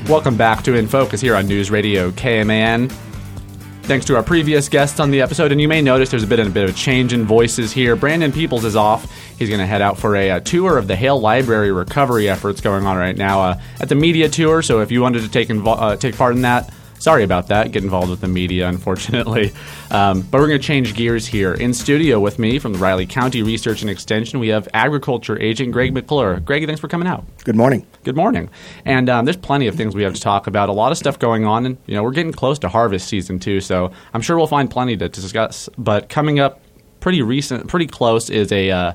Welcome back to In Focus here on News Radio KMAN. Thanks to our previous guests on the episode, and you may notice there's a bit of a change in voices here. Brandon Peoples is off. He's going to head out for a tour of the Hale Library recovery efforts going on right now at the media tour. So if you wanted to take part in that, sorry about that. Get involved with the media, unfortunately. But we're going to change gears here. In studio with me from the Riley County Research and Extension, we have Agriculture Agent Greg McClure. Greg, thanks for coming out. Good morning. Good morning. And there's plenty of things we have to talk about. A lot of stuff going on. And, we're getting close to harvest season, too. So I'm sure we'll find plenty to discuss. But coming up pretty close is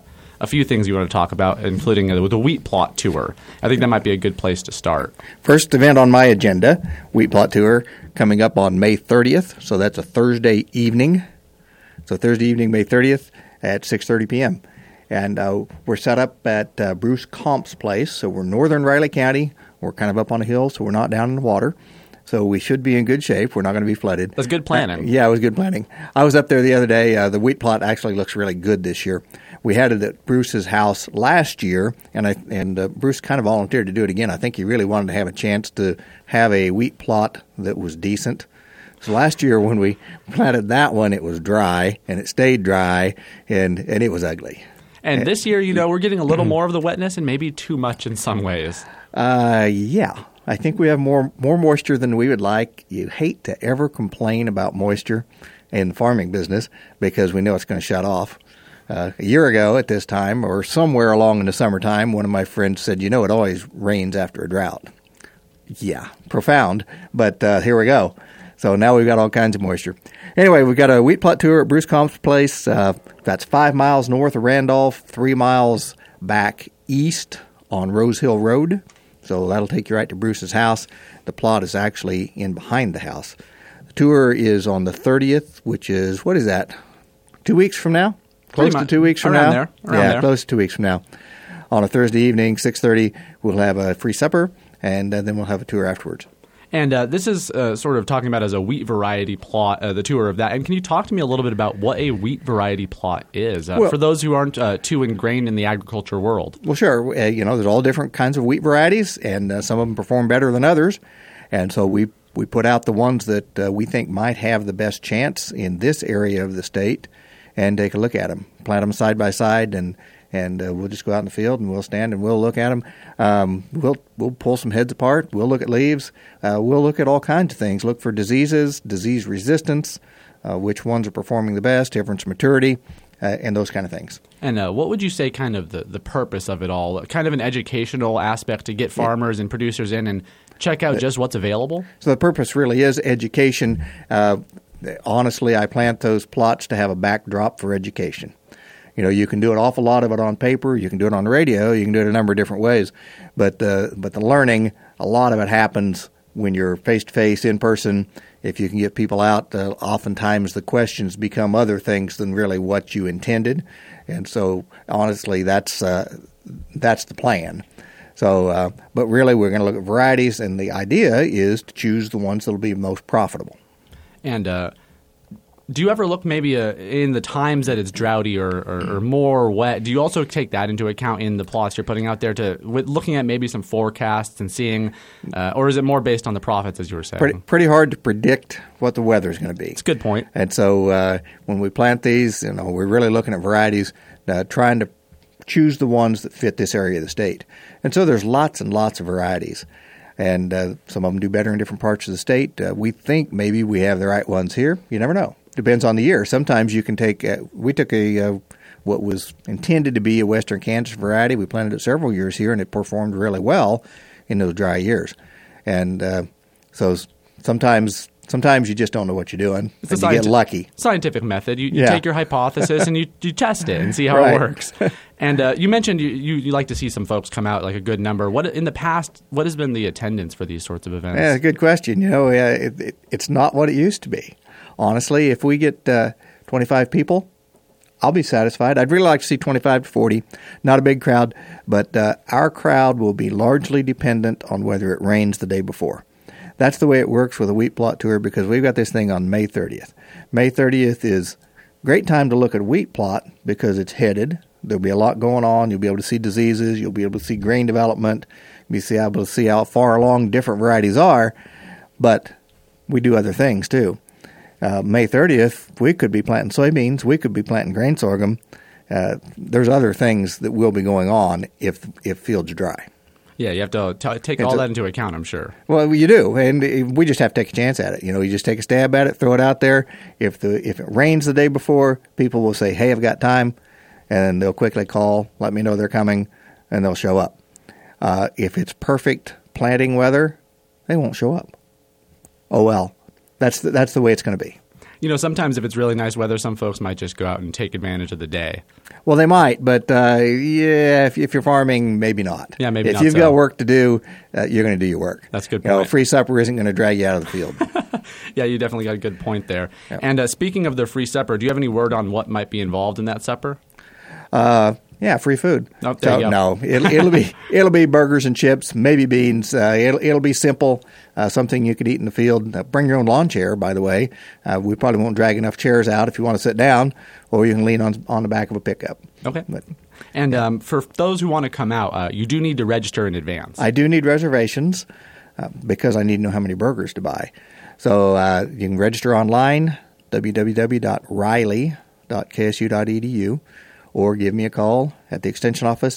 a few things you want to talk about, including the wheat plot tour. I think that might be a good place to start. First event on my agenda, wheat plot tour, coming up on May 30th. So that's a Thursday evening. So Thursday evening, May 30th at 6:30 p.m. And we're set up at Bruce Comp's place. So we're northern Riley County. We're kind of up on a hill, so we're not down in the water. So we should be in good shape. We're not going to be flooded. That's good planning. Yeah, it was good planning. I was up there the other day. The wheat plot actually looks really good this year. We had it at Bruce's house last year, and Bruce kind of volunteered to do it again. I think he really wanted to have a chance to have a wheat plot that was decent. So last year when we planted that one, it was dry, and it stayed dry, and it was ugly. And this year, we're getting a little more of the wetness and maybe too much in some ways. Yeah. I think we have more moisture than we would like. You hate to ever complain about moisture in the farming business because we know it's going to shut off. A year ago at this time, or somewhere along in the summertime, one of my friends said, it always rains after a drought. Yeah, profound, but here we go. So now we've got all kinds of moisture. Anyway, we've got a wheat plot tour at Bruce Comp's place. That's 5 miles north of Randolph, 3 miles back east on Rose Hill Road. So that'll take you right to Bruce's house. The plot is actually in behind the house. The tour is on the 30th, which is, what is that, 2 weeks from now? Close to 2 weeks from now? Around there. Close to 2 weeks from now. On a Thursday evening, 6:30, we'll have a free supper, and then we'll have a tour afterwards. And this is sort of talking about as a wheat variety plot, the tour of that. And can you talk to me a little bit about what a wheat variety plot is for those who aren't too ingrained in the agriculture world? Well, sure. There's all different kinds of wheat varieties, and some of them perform better than others. And so we put out the ones that we think might have the best chance in this area of the state and take a look at them, plant them side by side, and we'll just go out in the field and we'll stand and we'll look at them. We'll pull some heads apart. We'll look at leaves. We'll look at all kinds of things. Look for diseases, disease resistance, which ones are performing the best, difference maturity, and those kind of things. And what would you say kind of the purpose of it all? Kind of an educational aspect to get farmers and producers in and check out just what's available? So the purpose really is education. Honestly, I plant those plots to have a backdrop for education. You can do an awful lot of it on paper. You can do it on the radio. You can do it a number of different ways. But the learning, a lot of it happens when you're face-to-face, in person. If you can get people out, oftentimes the questions become other things than really what you intended. And so, honestly, that's the plan. So, but really, we're going to look at varieties, and the idea is to choose the ones that will be most profitable. And do you ever look maybe in the times that it's droughty or more wet? Do you also take that into account in the plots you're putting out there looking at maybe some forecasts and seeing, or is it more based on the profits, as you were saying? Pretty hard to predict what the weather is going to be. It's a good point. And so when we plant these, we're really looking at varieties, trying to choose the ones that fit this area of the state. And so there's lots and lots of varieties. And some of them do better in different parts of the state. We think maybe we have the right ones here. You never know. Depends on the year. Sometimes you can take we took what was intended to be a Western Kansas variety. We planted it several years here, and it performed really well in those dry years. And so sometimes you just don't know what you're doing, and you get lucky. Scientific method. You take your hypothesis and you test it and see how it works. And you mentioned you like to see some folks come out, like a good number. What in the past, what has been the attendance for these sorts of events? Yeah, good question. It's not what it used to be. Honestly, if we get 25 people, I'll be satisfied. I'd really like to see 25 to 40. Not a big crowd, but our crowd will be largely dependent on whether it rains the day before. That's the way it works with a wheat plot tour because we've got this thing on May 30th. May 30th is a great time to look at a wheat plot because it's headed. There'll be a lot going on. You'll be able to see diseases. You'll be able to see grain development. You'll be able to see how far along different varieties are. But we do other things too. May 30th, we could be planting soybeans. We could be planting grain sorghum. There's other things that will be going on if fields are dry. Yeah, you have to take all that into account, I'm sure. Well, you do, and we just have to take a chance at it. You just take a stab at it, throw it out there. If it rains the day before, people will say, "Hey, I've got time," and they'll quickly call, let me know they're coming, and they'll show up. If it's perfect planting weather, they won't show up. Oh well, that's the way it's going to be. Sometimes if it's really nice weather, some folks might just go out and take advantage of the day. Well, they might, but if you're farming, maybe not. Yeah, maybe not. If you've got work to do, you're going to do your work. That's a good point. A free supper isn't going to drag you out of the field. Yeah, you definitely got a good point there. Yep. And speaking of the free supper, do you have any word on what might be involved in that supper? Yeah, free food. Oh, there you go. No, it'll be burgers and chips, maybe beans. It'll be simple, something you could eat in the field. Bring your own lawn chair, by the way. We probably won't drag enough chairs out if you want to sit down, or you can lean on the back of a pickup. Okay. And for those who want to come out, you do need to register in advance. I do need reservations because I need to know how many burgers to buy. So you can register online, www.riley.ksu.edu. Or give me a call at the Extension office,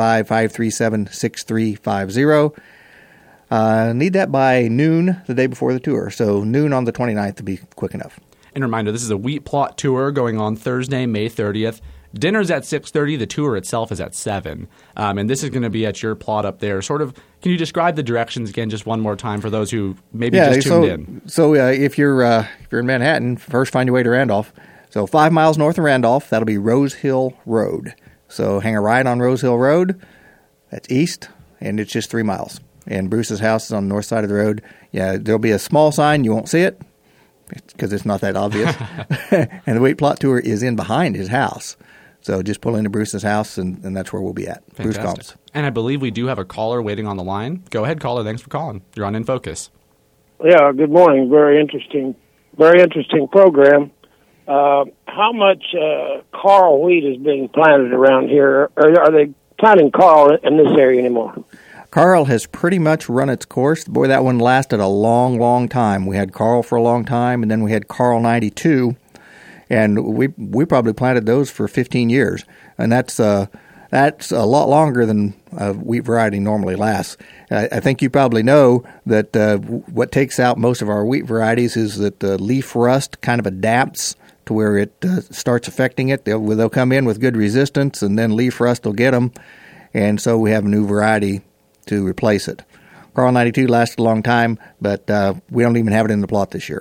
785-537-6350. Need that by noon the day before the tour. So noon on the 29th to be quick enough. And a reminder, this is a wheat plot tour going on Thursday, May 30th. Dinner's at 6:30. The tour itself is at 7. And this is going to be at your plot up there. Sort of, can you describe the directions again just one more time for those who maybe just tuned in? So if you're in Manhattan, first find your way to Randolph. So 5 miles north of Randolph, that'll be Rose Hill Road. So hang a right on Rose Hill Road. That's east, and it's just 3 miles. And Bruce's house is on the north side of the road. Yeah, there'll be a small sign. You won't see it because it's not that obvious. And the wheat plot tour is in behind his house. So just pull into Bruce's house, and that's where we'll be at. Fantastic. Bruce Combs. And I believe we do have a caller waiting on the line. Go ahead, caller. Thanks for calling. You're on In Focus. Yeah, good morning. Very interesting program. How much Carl wheat is being planted around here? Or are they planting Carl in this area anymore? Carl has pretty much run its course. Boy, that one lasted a long, long time. We had Carl for a long time, and then we had Carl 92, and we probably planted those for 15 years, and that's a lot longer than a wheat variety normally lasts. I think you probably know that what takes out most of our wheat varieties is that the leaf rust kind of adapts to where it starts affecting it. They'll come in with good resistance, and then leaf rust will get them, and so we have a new variety to replace it. Carl 92 lasted a long time, but we don't even have it in the plot this year.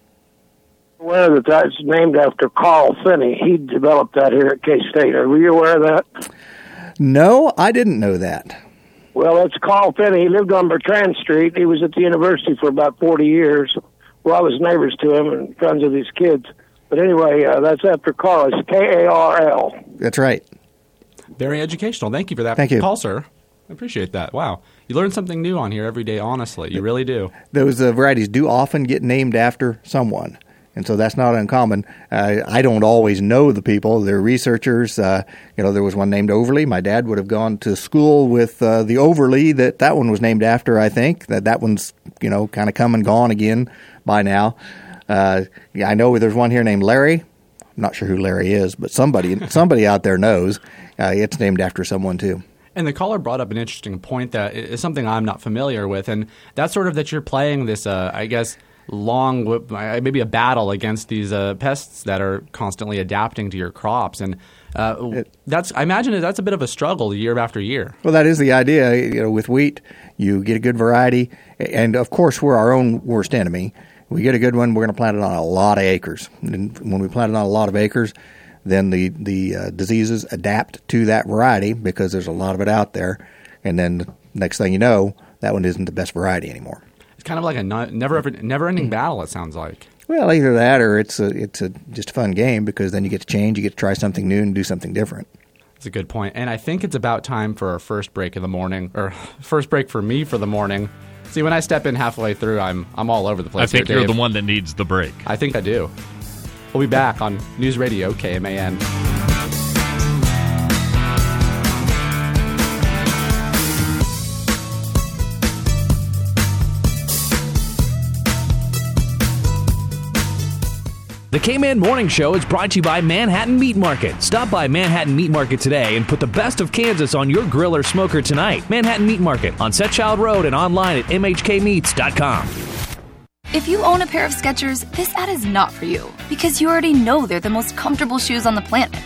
One of the types named after Carl Finney. He developed that here at K-State. Are you aware of that? No, I didn't know that. Well, that's Carl Finney. He lived on Bertrand Street. He was at the university for about 40 years. Well, I was neighbors to him and friends of his kids. But anyway, that's after Carl. It's Karl. That's right. Very educational. Thank you for that Thank you. call, sir. I appreciate that. Wow. You learn something new on here every day, honestly. You really do. Those varieties do often get named after someone, and so that's not uncommon. I don't always know the people. They're researchers. There was one named Overly. My dad would have gone to school with the Overly that one was named after, I think. That one's, kind of come and gone again by now. I know there's one here named Larry. I'm not sure who Larry is, but somebody out there knows. It's named after someone, too. And the caller brought up an interesting point that is something I'm not familiar with, and that's sort of that you're playing this, long, maybe a battle against these pests that are constantly adapting to your crops, and I imagine that's a bit of a struggle year after year. Well, that is the idea. With wheat, you get a good variety, and of course, we're our own worst enemy. We get a good one, we're going to plant it on a lot of acres, and when we plant it on a lot of acres, then the diseases adapt to that variety because there's a lot of it out there, and then next thing you know, that one isn't the best variety anymore. It's kind of like a never-ending battle, it sounds like. Well, either that or it's just a fun game because then you get to change, you get to try something new and do something different. That's a good point. And I think it's about time for our first break of the morning, or first break for me for the morning. See, when I step in halfway through, I'm all over the place. I think here, you're Dave. the one that needs the break. I think I do. We'll be back on News Radio KMAN. The K-Man Morning Show is brought to you by Manhattan Meat Market. Stop by Manhattan Meat Market today and put the best of Kansas on your grill or smoker tonight. Manhattan Meat Market on Setchild Road and online at mhkmeats.com. If you own a pair of Skechers, this ad is not for you because you already know they're the most comfortable shoes on the planet.